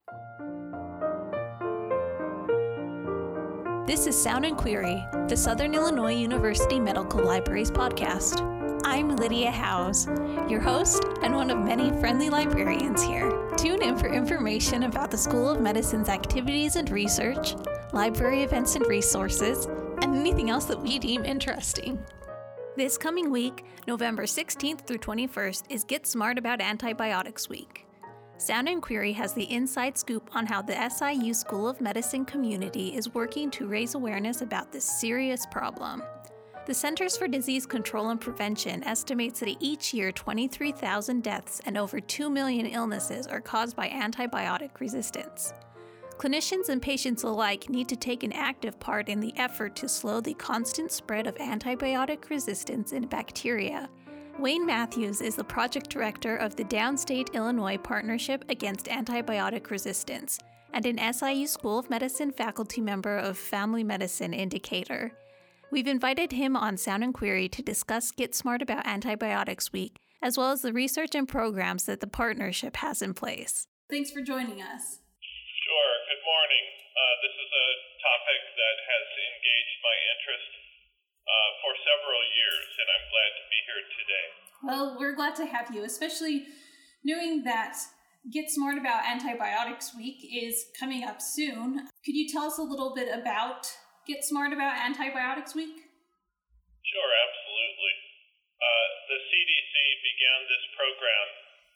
This is Sound and Query, the Southern Illinois University Medical Libraries podcast. I'm Lydia Howes, your host and one of many friendly librarians here. Tune in for information about the School of Medicine's activities and research, library events and resources, and anything else that we deem interesting. This coming week, November 16th through 21st, is Get Smart About Antibiotics Week. Sound and Query has the inside scoop on how the SIU School of Medicine community is working to raise awareness about this serious problem. The Centers for Disease Control and Prevention estimates that each year 23,000 deaths and over 2 million illnesses are caused by antibiotic resistance. Clinicians and patients alike need to take an active part in the effort to slow the constant spread of antibiotic resistance in bacteria. Wayne Matthews is the project director of the Downstate Illinois Partnership Against Antibiotic Resistance and an SIU School of Medicine faculty member of Family Medicine in Decatur. We've invited him on Sound and Query to discuss Get Smart About Antibiotics Week, as well as the research and programs that the partnership has in place. Thanks for joining us. Sure. Good morning. This is a topic that has engaged my interest for several years, and I'm glad to be here today. Well, we're glad to have you, especially knowing that Get Smart About Antibiotics Week is coming up soon. Could you tell us a little bit about Get Smart About Antibiotics Week? Sure, absolutely. The CDC began this program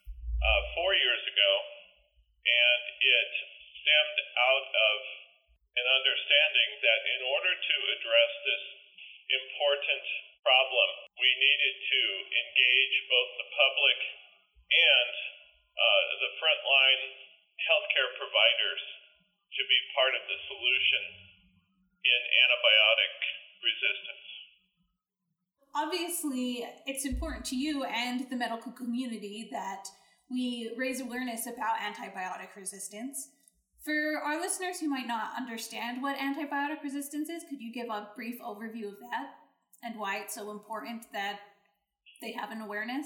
4 years ago, and it stemmed out of an understanding that in order to address this important problem, we needed to engage both the public and the frontline healthcare providers to be part of the solution in antibiotic resistance. Obviously, it's important to you and the medical community that we raise awareness about antibiotic resistance. For our listeners who might not understand what antibiotic resistance is, could you give a brief overview of that and why it's so important that they have an awareness?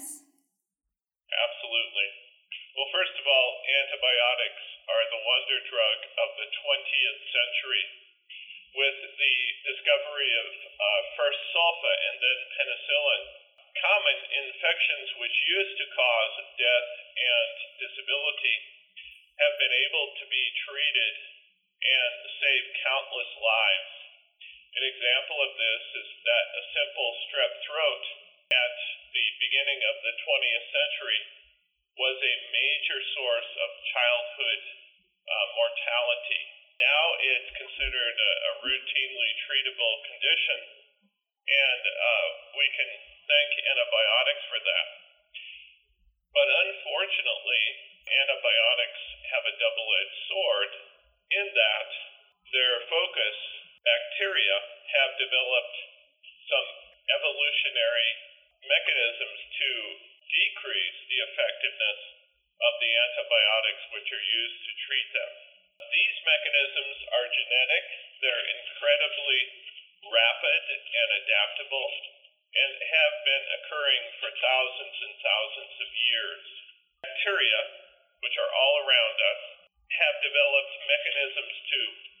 Absolutely. Well, first of all, antibiotics are the wonder drug of the 20th century. With the discovery of first sulfa and then penicillin, common infections which used to cause death and disability have been able to be treated and save countless lives. An example of this is that a simple strep throat at the beginning of the 20th century was a major source of childhood mortality. Now it's considered a routinely treatable condition, and we can thank antibiotics for that. But unfortunately, antibiotics have a double-edged sword in that their focus, bacteria, have developed some evolutionary mechanisms to decrease the effectiveness of the antibiotics which are used to treat them. These mechanisms are genetic, they're incredibly rapid and adaptable, and have been occurring for thousands and thousands of years. Bacteria, which are all around us, have developed mechanisms to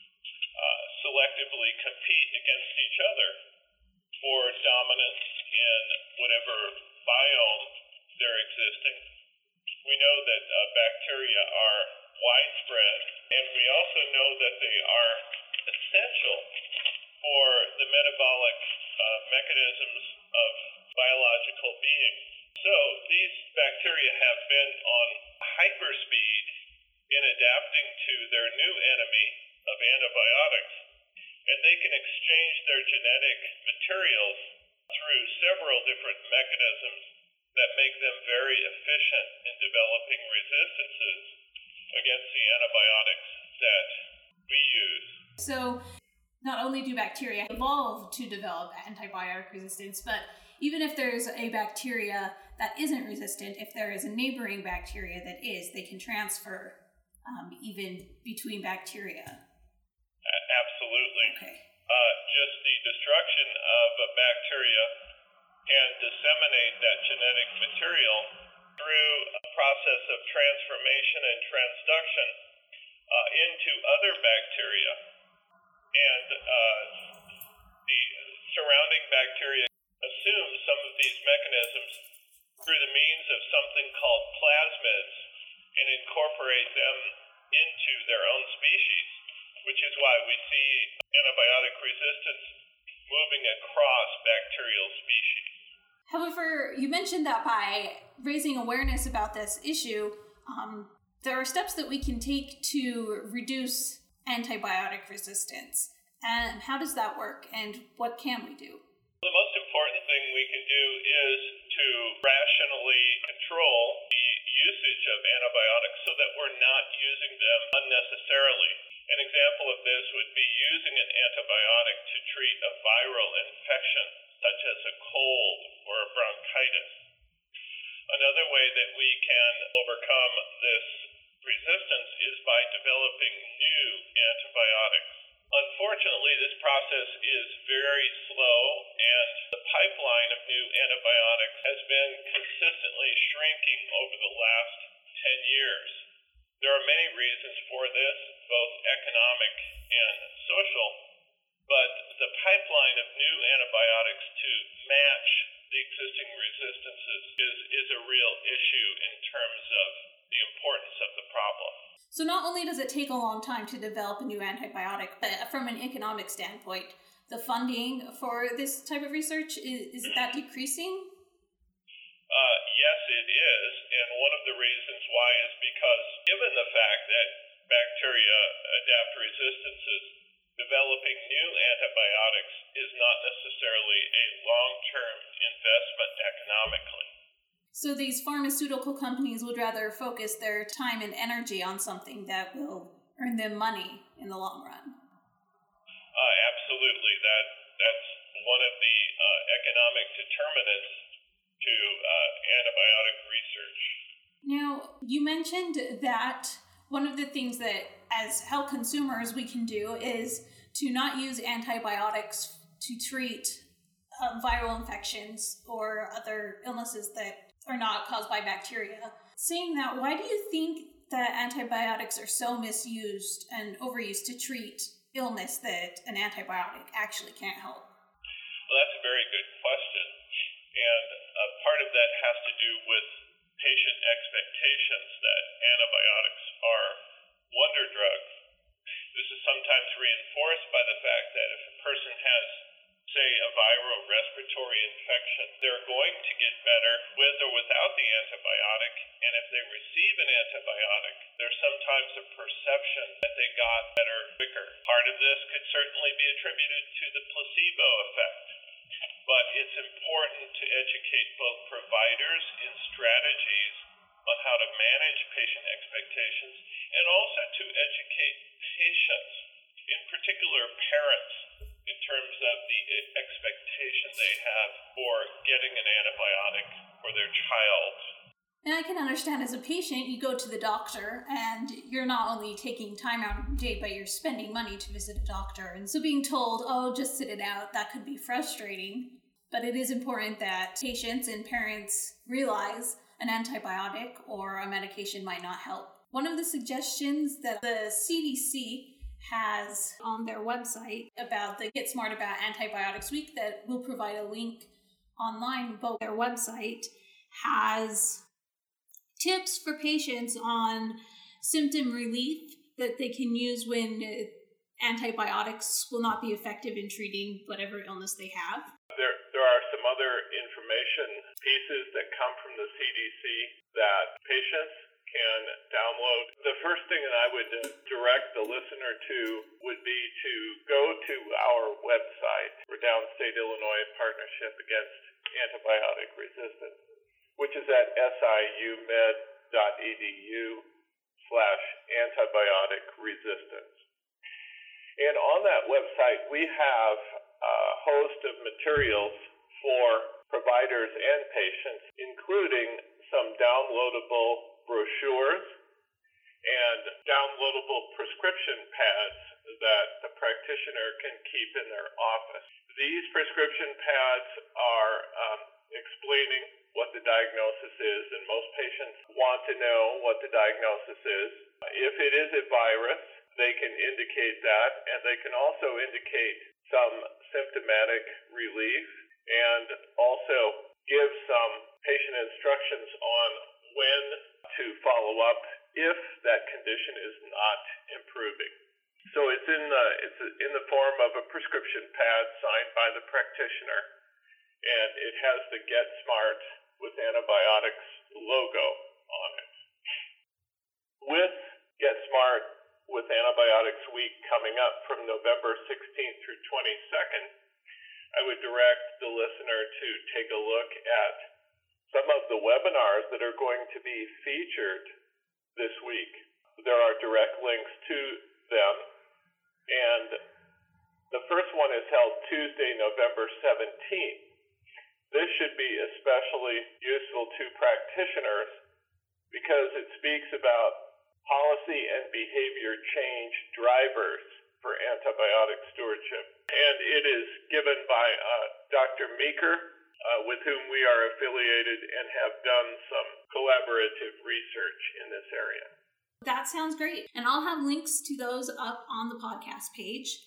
selectively compete against each other for dominance in whatever biome they're existing. We know that bacteria are widespread, and we also know that they are essential for the metabolic mechanisms of biological beings. So these bacteria have been on hyperspeed in adapting to their new enemy of antibiotics, and they can exchange their genetic materials through several different mechanisms that make them very efficient in developing resistances against the antibiotics that we use. So not only do bacteria evolve to develop antibiotic resistance, but even if there's a bacteria that isn't resistant, if there is a neighboring bacteria that is, they can transfer even between bacteria. Absolutely. Okay. Just the destruction of a bacteria can disseminate that genetic material through a process of transformation and transduction into other bacteria, and the surrounding bacteria assume some of these mechanisms through the means of something called plasmids and incorporate them into their own species, which is why we see antibiotic resistance moving across bacterial species. However, you mentioned that by raising awareness about this issue, there are steps that we can take to reduce antibiotic resistance. And how does that work, and what can we do? The most important thing we can do is to rationally control the usage of antibiotics so that we're not using them unnecessarily. An example of this would be using an antibiotic to treat a viral infection, such as a cold or a bronchitis. Another way that we can overcome this resistance is by developing new antibiotics. Unfortunately, this process is very slow, and the pipeline of new antibiotics has been consistently shrinking over the last 10 years. There are many reasons for this, both economic and social, but the pipeline of new antibiotics to match the existing resistances is a real issue in terms of the importance of the problem. So not only does it take a long time to develop a new antibiotic, but from an economic standpoint, the funding for this type of research, is that decreasing? Yes, it is. And one of the reasons why is because given the fact that bacteria adapt resistances, developing new antibiotics is not necessarily a long-term investment economically. So these pharmaceutical companies would rather focus their time and energy on something that will earn them money in the long run. Absolutely. That's one of the economic determinants to antibiotic research. Now, you mentioned that one of the things that as health consumers we can do is to not use antibiotics to treat viral infections or other illnesses that are not caused by bacteria. Saying that, why do you think that antibiotics are so misused and overused to treat illness that an antibiotic actually can't help? Well, that's a very good question. And part of that has to do with patient expectations that antibiotics are wonder drugs. This is sometimes reinforced by the fact that if a person has, say, a viral respiratory infection, they're going to get better with or without the antibiotic, and if they receive an antibiotic, there's sometimes a perception that they got better quicker. Part of this could certainly be attributed to the placebo effect, but it's important to educate both providers in strategies on how to manage patient expectations and also to educate patients, in particular parents, in terms of the expectation they have for getting an antibiotic for their child. And I can understand as a patient, you go to the doctor and you're not only taking time out of your day, but you're spending money to visit a doctor. And so being told, oh, just sit it out, that could be frustrating. But it is important that patients and parents realize an antibiotic or a medication might not help. One of the suggestions that the CDC has on their website about the Get Smart About Antibiotics Week that we'll provide a link online, but their website has tips for patients on symptom relief that they can use when antibiotics will not be effective in treating whatever illness they have. There are some other information pieces that come from the CDC that patients can download. The first thing that I would direct the listener to would be to go to our website for Downstate Illinois Partnership Against Antibiotic Resistance, which is at siumed.edu/antibiotic resistance. And on that website, we have a host of materials for providers and patients, including some downloadable brochures and downloadable prescription pads that the practitioner can keep in their office. These prescription pads are explaining what the diagnosis is, and most patients want to know what the diagnosis is. If it is a virus, they can indicate that, and they can also indicate some symptomatic relief and also give some patient instructions on when to follow up if that condition is not improving. So it's in the form of a prescription pad signed by the practitioner, and it has the Get Smart with Antibiotics logo on it. With Get Smart with Antibiotics Week coming up from November 16th through 22nd, I would direct the listener to take a look at some of the webinars that are going to be featured this week. There are direct links to them, and the first one is held Tuesday, November 17th. This should be especially useful to practitioners because it speaks about policy and behavior change drivers for antibiotic stewardship. And it is given by Dr. Meeker, with whom we are affiliated and have done some collaborative research in this area. That sounds great. And I'll have links to those up on the podcast page.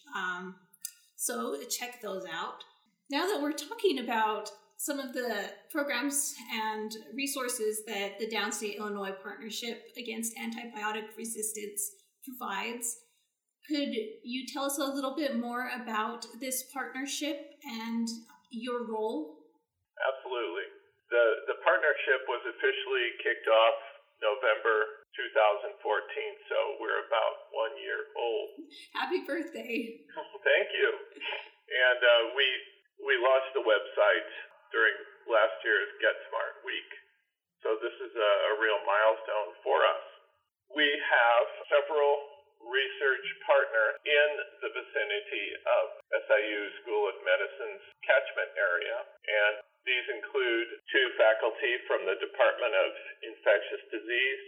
So check those out. Now that we're talking about some of the programs and resources that the Downstate Illinois Partnership Against Antibiotic Resistance provides, could you tell us a little bit more about this partnership and your role? Absolutely. The partnership was officially kicked off November 2014, so we're about 1 year old. Happy birthday. Thank you. And we launched the website during last year's Get Smart Week. So this is a real milestone for us. We have several research partners in the vicinity of SIU School of Medicine's catchment area, and these include 2 faculty from the Department of Infectious Disease,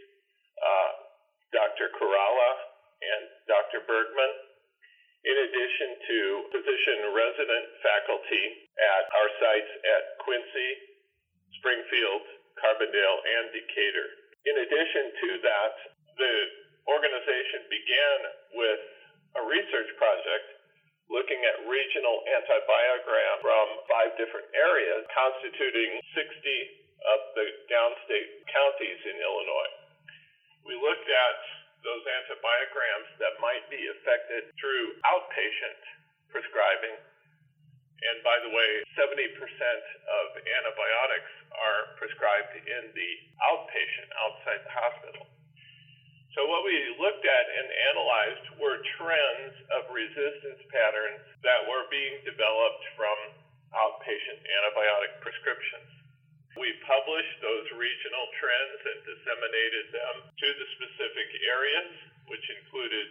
Dr. Kerala and Dr. Bergman, in addition to physician-resident faculty at our sites at Quincy, Springfield, Carbondale, and Decatur. In addition to that, the organization began with a research project looking at regional antibiogram from 5 different areas, constituting 60 of the downstate counties in Illinois. We looked at those antibiograms that might be affected through outpatient prescribing. And by the way, 70% of antibiotics are prescribed in the outpatient, outside the hospital. So what we looked at and analyzed were trends of resistance patterns that were being developed from outpatient antibiotic prescriptions. We published those regional trends and disseminated them to the specific areas, which included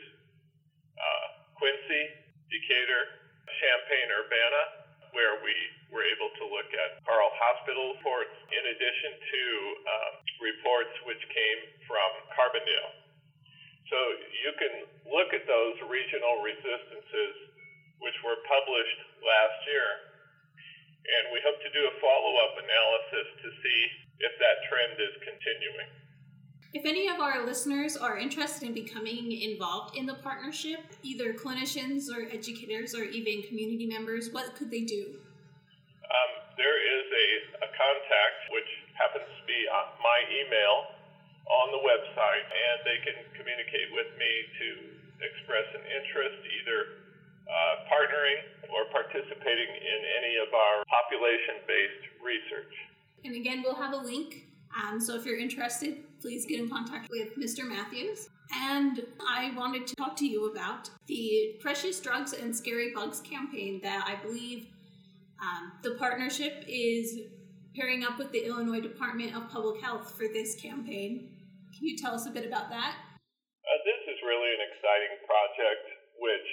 Quincy, Decatur, Champaign-Urbana, where we were able to look at Carle Hospital reports, in addition to reports which came from Carbondale. So you can look at those regional resistances, which were published last year, and we hope to do a follow-up analysis to see if that trend is continuing. If any of our listeners are interested in becoming involved in the partnership, either clinicians or educators or even community members, what could they do? There is a contact, which happens to be on my email on the website, and they can communicate with me to express an interest, either partnering or participating in any of our population-based research. And again, we'll have a link. So if you're interested, please get in contact with Mr. Matthews. And I wanted to talk to you about the Precious Drugs and Scary Bugs campaign that I believe the partnership is pairing up with the Illinois Department of Public Health for this campaign. Can you tell us a bit about that? This is really an exciting project which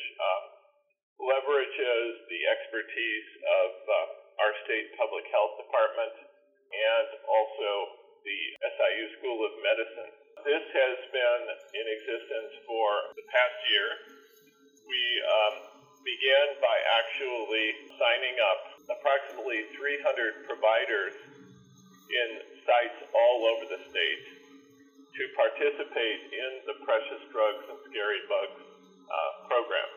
leverages the expertise of our state public health department and also the SIU School of Medicine. This has been in existence for the past year. We began by actually signing up approximately 300 providers in sites all over the state to participate in the Precious Drugs and Scary Bugs program.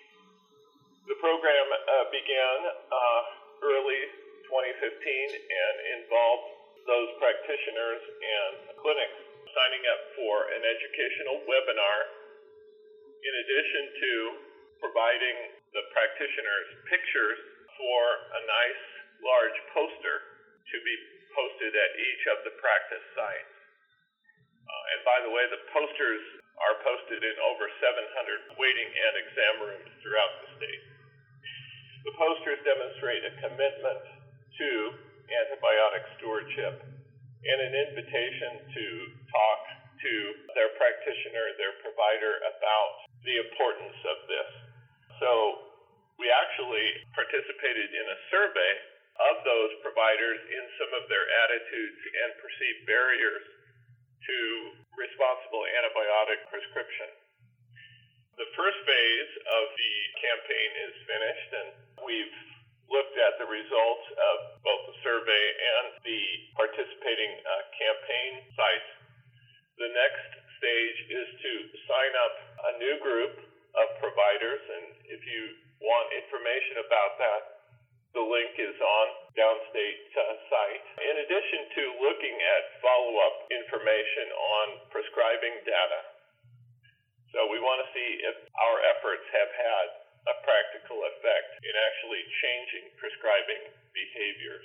The program began early 2015 and involved those practitioners and clinics signing up for an educational webinar in addition to providing the practitioners pictures for a nice large poster to be posted at each of the practice sites. And by the way, the posters are posted in over 700 waiting and exam rooms throughout the state. The posters demonstrate a commitment to antibiotic stewardship and an invitation to talk to their practitioner, their provider, about the importance of this. So we actually participated in a survey of those providers in some of their attitudes and perceived barriers to responsible antibiotic prescription. The first phase of the campaign is finished, and we've looked at the results of both the survey and the participating campaign sites. The next stage is to sign up a new group of providers, and if you want information about that, the link is on Downstate site. In addition to looking at follow-up information on prescribing data. So we want to see if our efforts have had a practical effect in actually changing prescribing behaviors.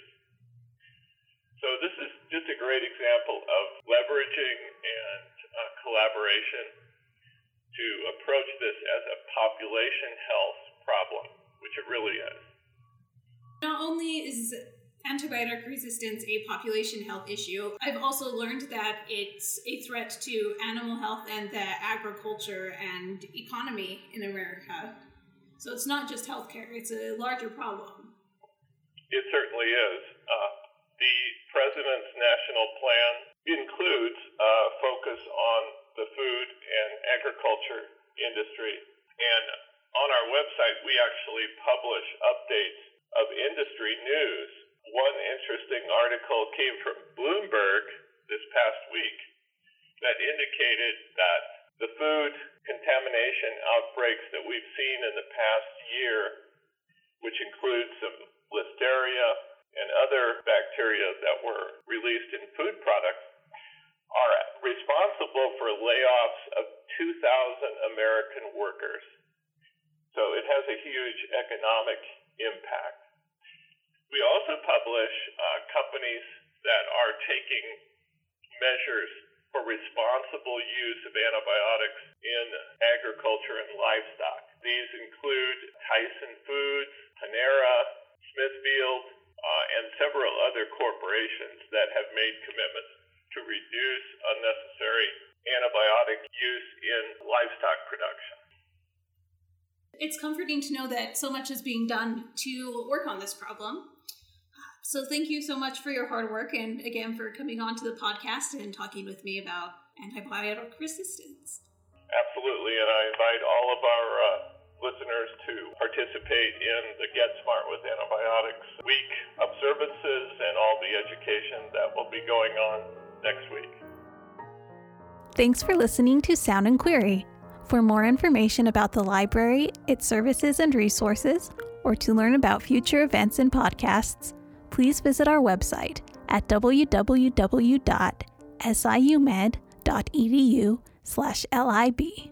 So this is just a great example of leveraging and collaboration to approach this as a population health problem, which it really is. Not only is antibiotic resistance a population health issue, I've also learned that it's a threat to animal health and the agriculture and economy in America. So it's not just healthcare, it's a larger problem. It certainly is. The President's National Plan includes a focus on the food and agriculture industry. And on our website, we actually publish updates of industry news. One interesting article came from Bloomberg this past week that indicated that the food contamination outbreaks that we've seen in the past year, which includes some listeria and other bacteria that were released in food products, are responsible for layoffs of 2,000 American workers. So it has a huge economic impact. We also publish companies that are taking measures for responsible use of antibiotics in agriculture and livestock. These include Tyson Foods, Panera, Smithfield, and several other corporations that have made commitments to reduce unnecessary antibiotic use in livestock production. It's comforting to know that so much is being done to work on this problem. So thank you so much for your hard work and again for coming on to the podcast and talking with me about antibiotic resistance. Absolutely, and I invite all of our listeners to participate in the Get Smart with Antibiotics Week observances and all the education that will be going on next week. Thanks for listening to Sound and Query. For more information about the library, its services and resources, or to learn about future events and podcasts, please visit our website at www.siumed.edu/lib.